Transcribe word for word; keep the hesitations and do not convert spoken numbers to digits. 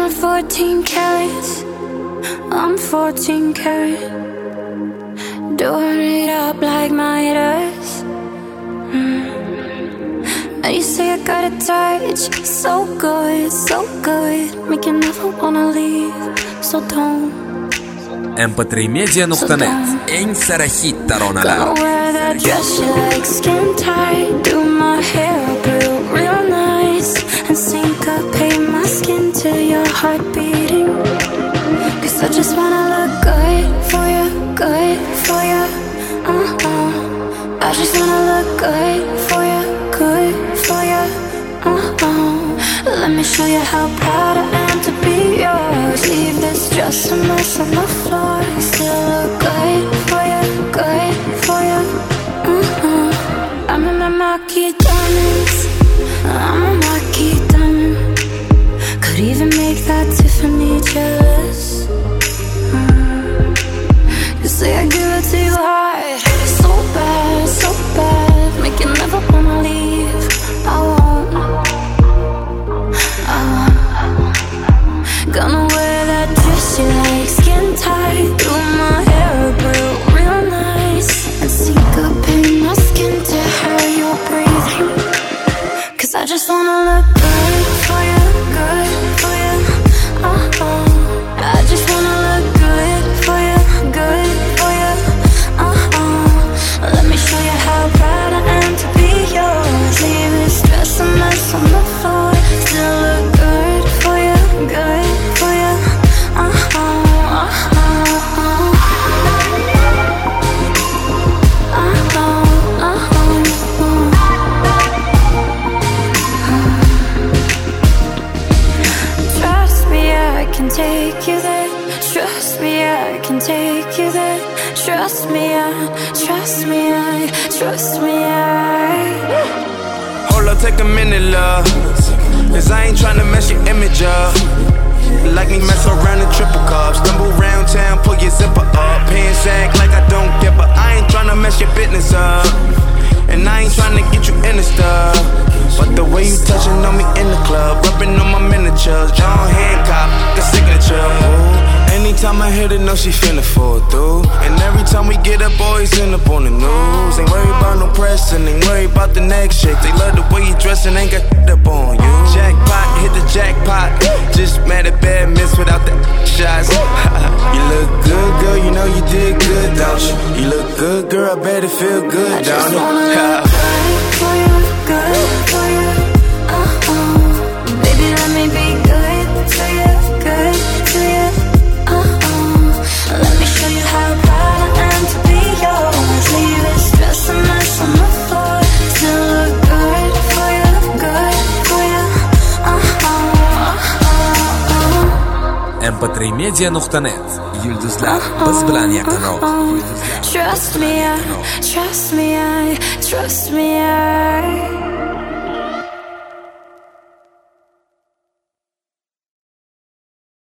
on fourteen carats, I'm fourteen karat. Doing it up like Midas. mm. And you say I got a touch, so good, so good, make you never wanna leave, so don't. эм пэ три медиа точка нет. Eng sara hittaronalar. Gonna wear that dress you like, skin tight, do my hair up real, real nice, and syncopate my skin to your heart beating. Cause I just wanna look good for you, good for you. Uh-uh. I just wanna look good for you, good for you. Uh-uh. Let me show you how proud I am to be yours. Leave this dress a mess on the floor. Still look good for you, good for you. Uh-uh. I'm in my marquee diamonds, I'm a marquee diamond. Could even make that Tiffany jealous. mm. You say I give it to you hard, so bad, so bad, make you never wanna leave. I won't, I won't. Gonna wear that dress you like, skin tight, do my hair up real, real nice, and syncopate my skin to how you're breathing. Cause I just wanna look good for you, good for you. Uh-uh. I just wanna look good for you, good for you. Uh-uh. Let me show you how proud I am to be yours. Leave this dress a mess on the floor. Still look good for you, good for you. Uh-uh, uh-uh, uh-uh, uh-uh. Trust me, I can take you there. Trust me, I can take you there. Trust me, I, trust me, I, trust me, I. Hold up, take a minute, love, cause I ain't tryna mess your image up. Like me mess around in triple cups, stumble round town, pull your zipper up, pants act like I don't give a. I ain't tryna mess your business up, and I ain't tryna get you in the stuff. But the way you touching on me in the club, rubbing on my miniatures, John Hancock, the signature. Ooh. Anytime I hit it, know she finna fall through. And every time we get up, boys end up on the news. Ain't worried about no press and ain't worried about the next shit. They love the way you dress and ain't got up on you. Jackpot, hit the jackpot. Just mad at bad miss without the shots. You look good, girl, you know you did good, don't you? You look good, girl, I bet it feel good, don't it? I just wanna look good for you, good for you. Uh-uh. Baby, let me be good to you, good to you. Let me show you how proud I am to be yours. Leave this dress a mess on the floor. Still look good for you, good for you. Uh-huh, uh-huh. эм пэ три медиа точка нет. Yulduzlar biz bilan yaqinroq. Trust me, I, trust me, I, trust me, I.